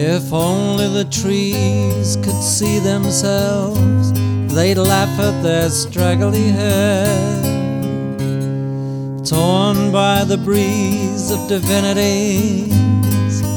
If only the trees could see themselves, they'd laugh at their straggly hair, torn by the breeze of divinity.